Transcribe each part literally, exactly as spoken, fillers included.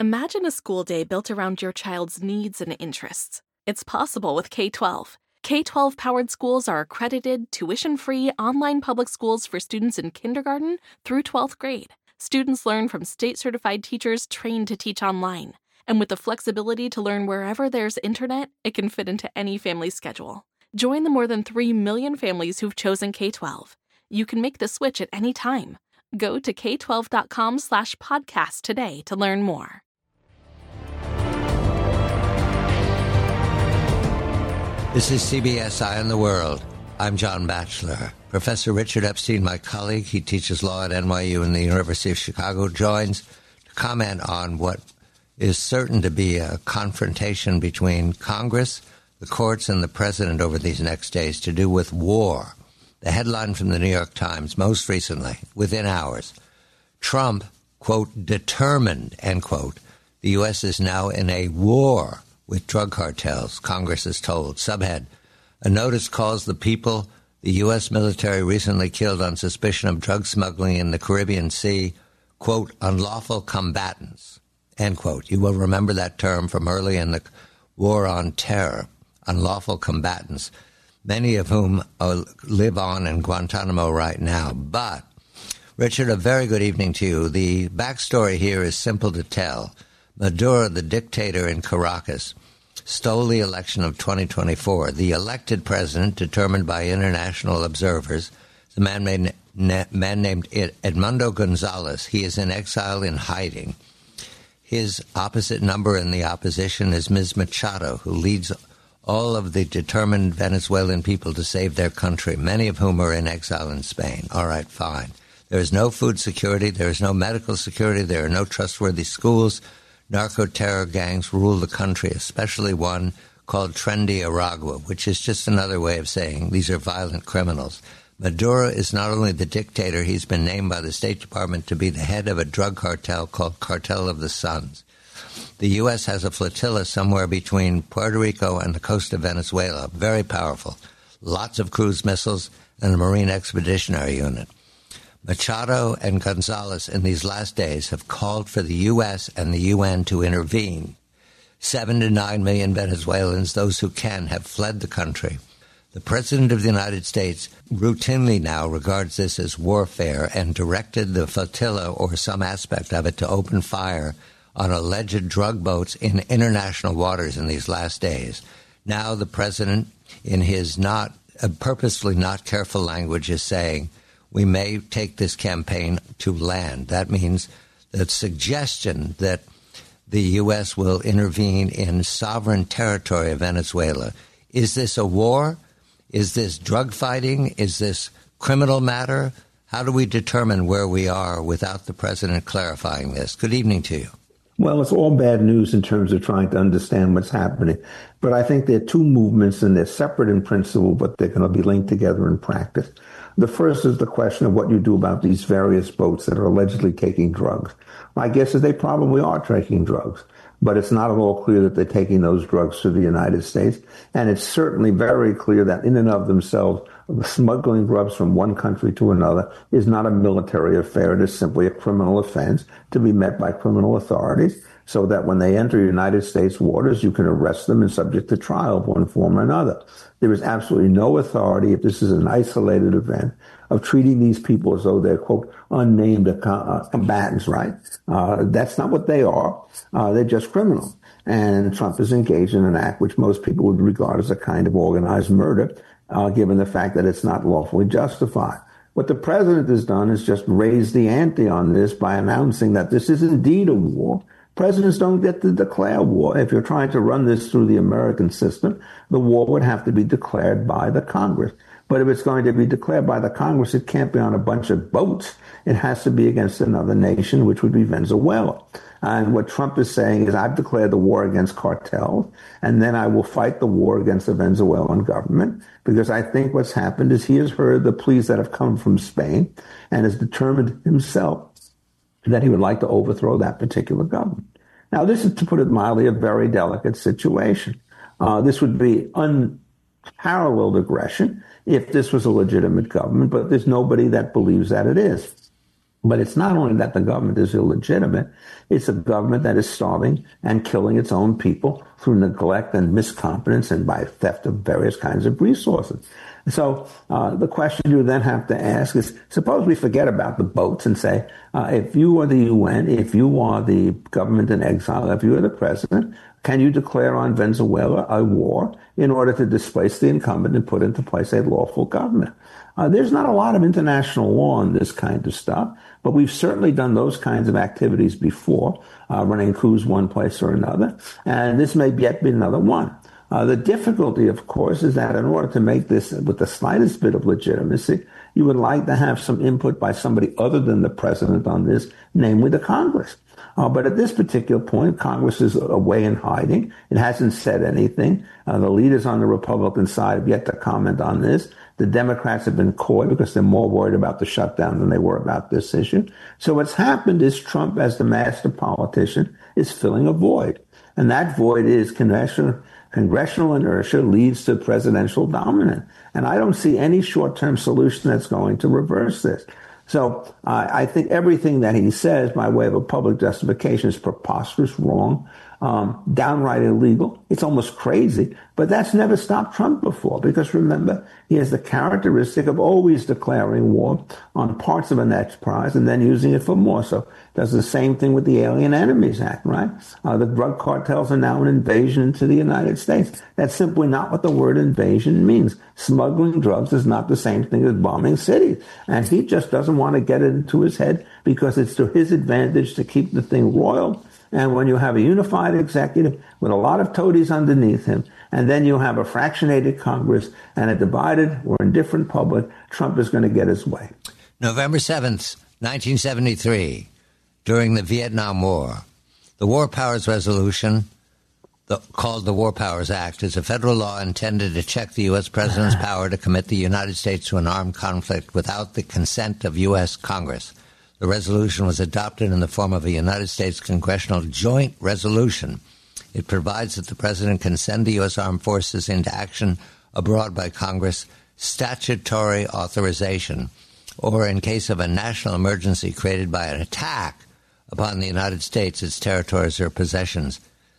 Imagine a school day built around your child's needs and interests. It's possible with K twelve. K twelve-powered schools are accredited, tuition-free, online public schools for students in kindergarten through twelfth grade. Students learn from state-certified teachers trained to teach online. And with the flexibility to learn wherever there's internet, it can fit into any family schedule. Join the more than three million families who've chosen K twelve. You can make the switch at any time. Go to k twelve dot com slash podcast today to learn more. This is C B S Eye on the World. I'm John Batchelor. Professor Richard Epstein, my colleague, he teaches law at N Y U and the University of Chicago, joins to comment on what is certain to be a confrontation between Congress, the courts, and the president over these next days to do with war. The headline from the New York Times most recently, within hours, Trump, quote, determined, end quote, the U S is now in a war with drug cartels, Congress is told. Subhead, a notice calls the people the U S military recently killed on suspicion of drug smuggling in the Caribbean Sea, quote, unlawful combatants, end quote. You will remember that term from early in the war on terror, unlawful combatants, many of whom uh, live on in Guantanamo right now. But, Richard, a very good evening to you. The backstory here is simple to tell. Maduro, the dictator in Caracas, stole the election of twenty twenty-four. The elected president, determined by international observers, the man, made, man named Edmundo Gonzalez. He is in exile in hiding. His opposite number in the opposition is Miz Machado, who leads all of the determined Venezuelan people to save their country, many of whom are in exile in Spain. All right, fine. There is no food security. There is no medical security. There are no trustworthy schools. Narco-terror gangs rule the country, especially one called Trendy Aragua, which is just another way of saying these are violent criminals. Maduro is not only the dictator, he's been named by the State Department to be the head of a drug cartel called Cartel of the Suns. The U S has a flotilla somewhere between Puerto Rico and the coast of Venezuela, very powerful, lots of cruise missiles, and a Marine Expeditionary Unit. Machado and Gonzalez in these last days have called for the U S and the U N to intervene. Seven to nine million Venezuelans, those who can, have fled the country. The President of the United States routinely now regards this as warfare and directed the flotilla or some aspect of it to open fire on alleged drug boats in international waters in these last days. Now the President, in his not uh, purposefully not careful language, is saying, we may take this campaign to land. That means the suggestion that the U S will intervene in sovereign territory of Venezuela. Is this a war? Is this drug fighting? Is this criminal matter? How do we determine where we are without the president clarifying this? Good evening to you. Well, it's all bad news in terms of trying to understand what's happening. But I think there are two movements, and they're separate in principle, but they're going to be linked together in practice. The first is the question of what you do about these various boats that are allegedly taking drugs. My guess is they probably are taking drugs, but it's not at all clear that they're taking those drugs to the United States. And it's certainly very clear that in and of themselves, smuggling drugs from one country to another is not a military affair. It is simply a criminal offense to be met by criminal authorities, so that when they enter United States waters, you can arrest them and subject to trial of one form or another. There is absolutely no authority, if this is an isolated event, of treating these people as though they're, quote, unnamed uh, combatants, right? Uh, that's not what they are. Uh, they're just criminals. And Trump is engaged in an act which most people would regard as a kind of organized murder, uh, given the fact that it's not lawfully justified. What the president has done is just raise the ante on this by announcing that this is indeed a war. Presidents don't get to declare war. If you're trying to run this through the American system, the war would have to be declared by the Congress. But if it's going to be declared by the Congress, it can't be on a bunch of boats. It has to be against another nation, which would be Venezuela. And what Trump is saying is, I've declared the war against cartels, and then I will fight the war against the Venezuelan government, because I think what's happened is he has heard the pleas that have come from Spain and has determined himself that he would like to overthrow that particular government. Now, this is, to put it mildly, a very delicate situation. Uh, this would be unparalleled aggression if this was a legitimate government, but there's nobody that believes that it is. But it's not only that the government is illegitimate, it's a government that is starving and killing its own people through neglect and miscompetence and by theft of various kinds of resources. So uh, the question you then have to ask is, suppose we forget about the boats and say, uh, if you are the U N, if you are the government in exile, if you are the president, can you declare on Venezuela a war in order to displace the incumbent and put into place a lawful government? Uh, there's not a lot of international law on this kind of stuff, but we've certainly done those kinds of activities before, uh, running coups one place or another, and this may yet be another one. Uh, the difficulty, of course, is that in order to make this with the slightest bit of legitimacy, you would like to have some input by somebody other than the president on this, namely the Congress. Uh, but at this particular point, Congress is away in hiding. It hasn't said anything. Uh, the leaders on the Republican side have yet to comment on this. The Democrats have been coy because they're more worried about the shutdown than they were about this issue. So what's happened is Trump, as the master politician, is filling a void. And that void is congressional, congressional inertia leads to presidential dominance. And I don't see any short-term solution that's going to reverse this. So uh, I think everything that he says by way of a public justification is preposterous, wrong, um, downright illegal. It's almost crazy. But that's never stopped Trump before, because remember, he has the characteristic of always declaring war on parts of an enterprise and then using it for more. So does the same thing with the Alien Enemies Act, right? Uh, the drug cartels are now an invasion into the United States. That's simply not what the word invasion means. Smuggling drugs is not the same thing as bombing cities. And he just doesn't want to get it into his head because it's to his advantage to keep the thing roiled. And when you have a unified executive with a lot of toadies underneath him, and then you have a fractionated Congress and a divided or indifferent public, Trump is going to get his way. November seventh, nineteen seventy-three, during the Vietnam War, the War Powers Resolution, the, called the War Powers Act, is a federal law intended to check the U S president's power to commit the United States to an armed conflict without the consent of U S Congress. The resolution was adopted in the form of a United States Congressional Joint Resolution. It provides that the president can send the U S Armed Forces into action abroad by Congress, statutory authorization, or in case of a national emergency created by an attack upon the United States, its territories or possessions,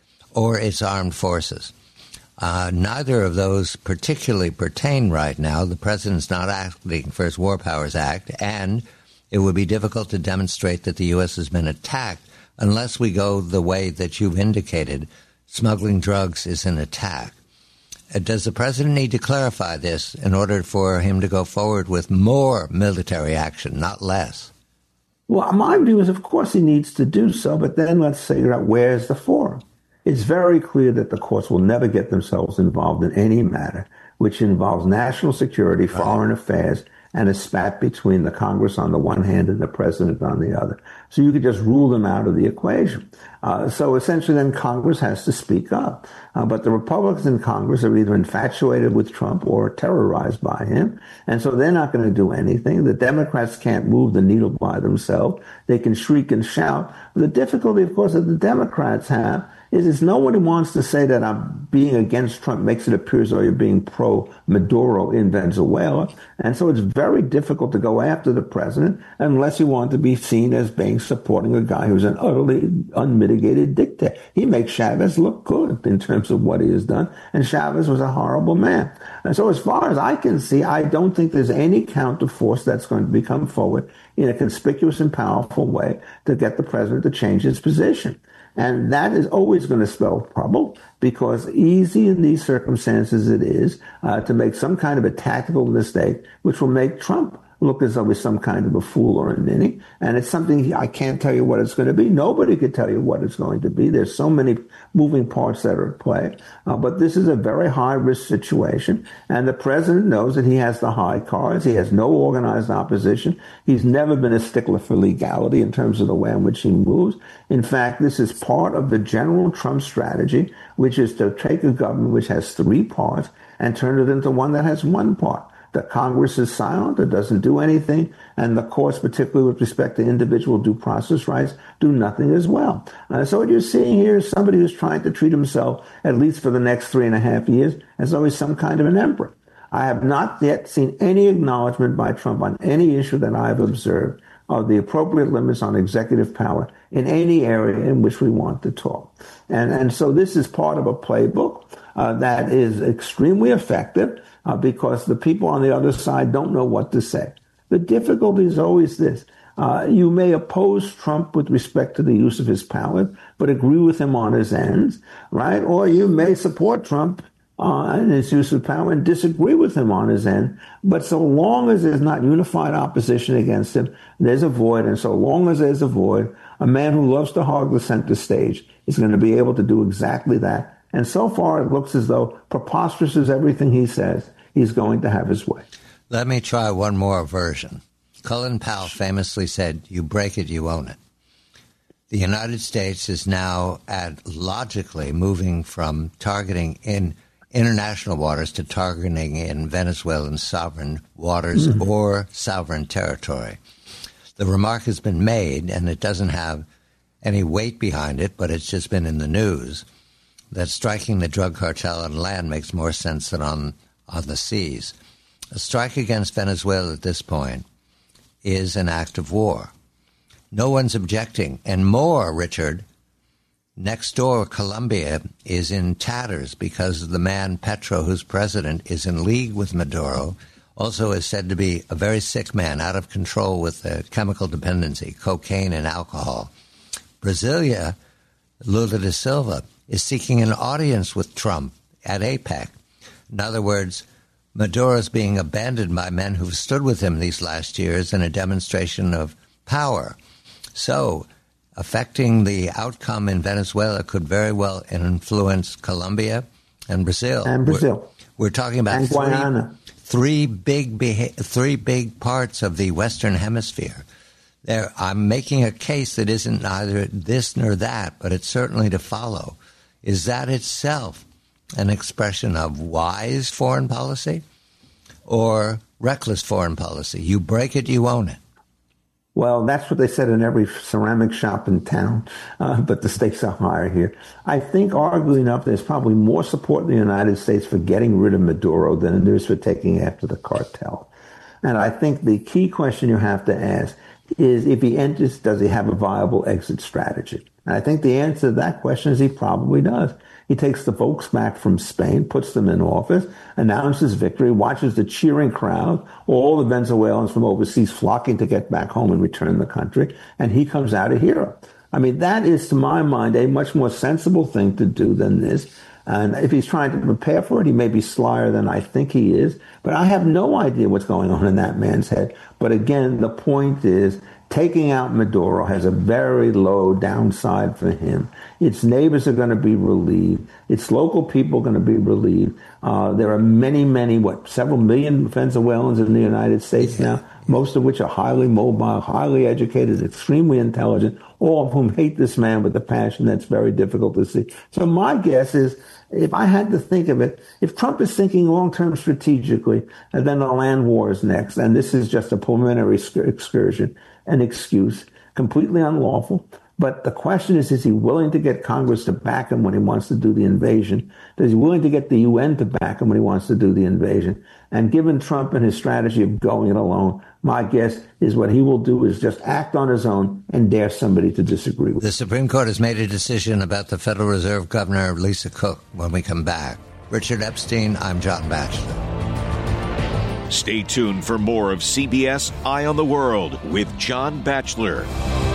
or its armed forces. Uh, neither of those particularly pertain right now. The president's not acting for his War Powers Act, and it would be difficult to demonstrate that the U S has been attacked unless we go the way that you've indicated. Smuggling drugs is an attack. Uh, does the president need to clarify this in order for him to go forward with more military action, not less? Well, my view is, of course, he needs to do so, but then let's figure out where's the forum. It's very clear that the courts will never get themselves involved in any matter which involves national security, foreign affairs, and a spat between the Congress on the one hand and the president on the other. So you could just rule them out of the equation. Uh, so essentially then Congress has to speak up. Uh, but the Republicans in Congress are either infatuated with Trump or terrorized by him. And so they're not going to do anything. The Democrats can't move the needle by themselves. They can shriek and shout. But the difficulty, of course, that the Democrats have is, is no one wants to say that I'm being against Trump makes it appear as though you're being pro-Maduro in Venezuela. And so it's very difficult to go after the president unless you want to be seen as being supporting a guy who's an utterly unmitigated dictator. He makes Chavez look good in terms of what he has done, and Chavez was a horrible man. And so as far as I can see, I don't think there's any counterforce that's going to become forward in a conspicuous and powerful way to get the president to change his position. And that is always going to spell trouble, because easy in these circumstances it is uh, to make some kind of a tactical mistake, which will make Trump look as though he's some kind of a fool or a ninny. And it's something I can't tell you what it's going to be. Nobody could tell you what it's going to be. There's so many moving parts that are at play. Uh, but this is a very high-risk situation. And the president knows that he has the high cards. He has no organized opposition. He's never been a stickler for legality in terms of the way in which he moves. In fact, this is part of the general Trump strategy, which is to take a government which has three parts and turn it into one that has one part. The Congress is silent, it doesn't do anything, and the courts, particularly with respect to individual due process rights, do nothing as well. Uh, so what you're seeing here is somebody who's trying to treat himself, at least for the next three and a half years, as though he's some kind of an emperor. I have not yet seen any acknowledgement by Trump on any issue that I've observed are the appropriate limits on executive power in any area in which we want to talk. And, and so this is part of a playbook uh, that is extremely effective uh, because the people on the other side don't know what to say. The difficulty is always this. Uh, you may oppose Trump with respect to the use of his power, but agree with him on his ends, right? Or you may support Trump uh, in his use of power and disagree with him on his end. But so long as there's not unified opposition against him, there's a void. And so long as there's a void, a man who loves to hog the center stage is going to be able to do exactly that. And so far, it looks as though, preposterous as everything he says, he's going to have his way. Let me try one more version. Colin Powell famously said, you break it, you own it. The United States is now at logically moving from targeting in international waters to targeting in Venezuelan sovereign waters mm-hmm. or sovereign territory. The remark has been made, and it doesn't have any weight behind it, but it's just been in the news, that striking the drug cartel on land makes more sense than on, on the seas. A strike against Venezuela at this point is an act of war. No one's objecting. And more, Richard, next door, Colombia is in tatters because the man, Petro, who's president, is in league with Maduro, also is said to be a very sick man, out of control with uh, chemical dependency, cocaine and alcohol. Brasilia, Lula da Silva, is seeking an audience with Trump at APEC. In other words, Maduro is being abandoned by men who've stood with him these last years in a demonstration of power. So, affecting the outcome in Venezuela could very well influence Colombia and Brazil. And Brazil. We're, we're talking about and Guyana. Three, three big beha- three big parts of the Western Hemisphere. There, I'm making a case that isn't neither this nor that, but it's certainly to follow. Is that itself an expression of wise foreign policy or reckless foreign policy? You break it, you own it. Well, that's what they said in every ceramic shop in town, uh, but the stakes are higher here. I think, arguably enough, there's probably more support in the United States for getting rid of Maduro than there is for taking after the cartel. And I think the key question you have to ask is, if he enters, does he have a viable exit strategy? And I think the answer to that question is he probably does. He takes the folks back from Spain, puts them in office, announces victory, watches the cheering crowd, all the Venezuelans from overseas flocking to get back home and return the country, and he comes out a hero. I mean, that is, to my mind, a much more sensible thing to do than this. And if he's trying to prepare for it, he may be slyer than I think he is. But I have no idea what's going on in that man's head. But again, the point is, taking out Maduro has a very low downside for him. Its neighbors are going to be relieved. Its local people are going to be relieved. Uh, there are many, many, what, several million Venezuelans in the United States now, most of which are highly mobile, highly educated, extremely intelligent, all of whom hate this man with a passion that's very difficult to see. So my guess is, if I had to think of it, if Trump is thinking long-term strategically, and then the land war is next, and this is just a preliminary excursion, an excuse, completely unlawful. But the question is, is he willing to get Congress to back him when he wants to do the invasion? Is he willing to get the U N to back him when he wants to do the invasion? And given Trump and his strategy of going it alone, my guess is what he will do is just act on his own and dare somebody to disagree with him. The Supreme Court has made a decision about the Federal Reserve Governor, Lisa Cook, when we come back. Richard Epstein, I'm John Batchelor. Stay tuned for more of C B S Eye on the World with John Batchelor.